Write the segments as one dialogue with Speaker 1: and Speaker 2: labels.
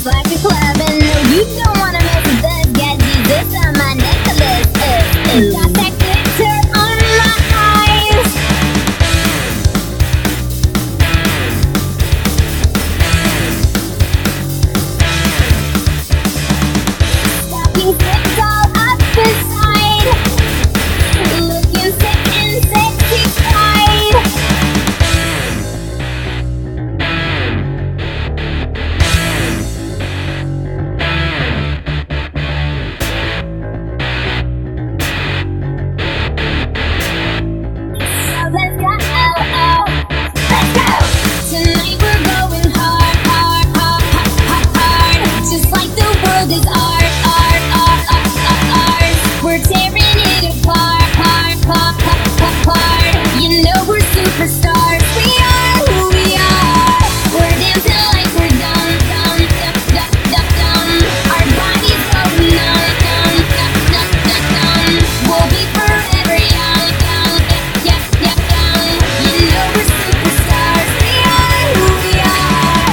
Speaker 1: just like a club. And no, you don't wanna mess with us. Got Jesus on my necklace. Got that glitter on my eyes. Stocking fits all up beside. Looking sick and sexy fried. Let's go, let's go. Tonight we're going hard, hard, hard, hard, hard, hard. Just like the world is art, art, art, art, art, art. We're tearing it apart, apart, apart, apart, apart. You know we're superstars. We are who we are. We're dancing like we're dumb, dumb, dumb, dumb, dumb, dumb. Our bodies go numb, numb, numb, numb, numb, numb. We'll be forever young, young, yeah, yeah, young. You know we're superstars. We are who we are.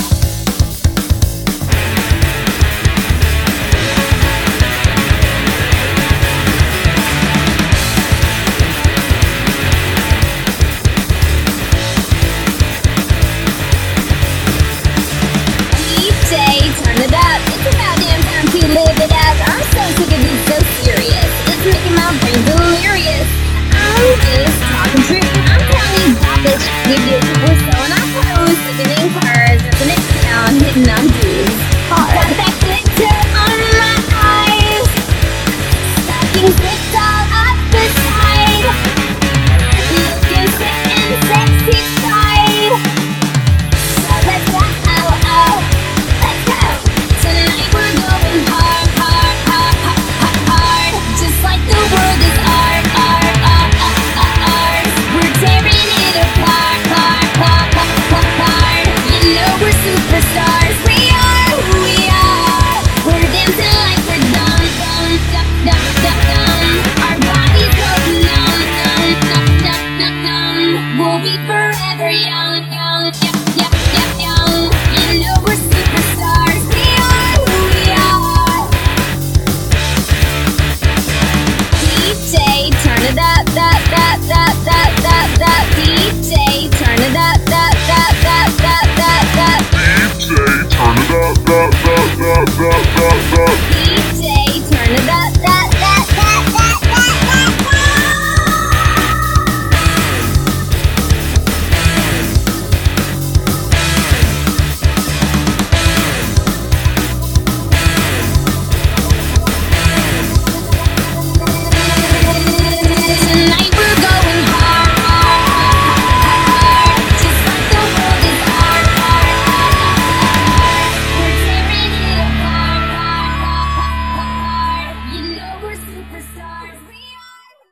Speaker 1: DJ, turn it up. It's about damn time to live it up. I'm so sick of being so serious. It's making my brain delirious. I'm just talking truth. I'm telling you about this shit we do. We're selling our clothes, living in cars, ripping it down, hitting on dudes. Got that glitter on my eyes. Stocking fits all up beside. Looking sick and sexy fried. So let's go, let's go. Tonight we're going hard, hard, hard, hard, hard, hard. Just like the world is art, art, art, art, art, art. We're tearing it apart, apart, apart, apart, apart. You know we're superstars. We are who we are. We're dancing like we're dumb, dumb, dumb, dumb, dumb, dumb. Our bodies go numb, numb, numb, numb, numb, numb. We'll be forever young, young, yeah, yeah, yeah, young. You know we're superstars. We are who we are. DJ, turn it up, that, that, that, that, that, that. DJ, turn it up, that, that, that, that, that, that.
Speaker 2: DJ, turn it up, that, that, that, that,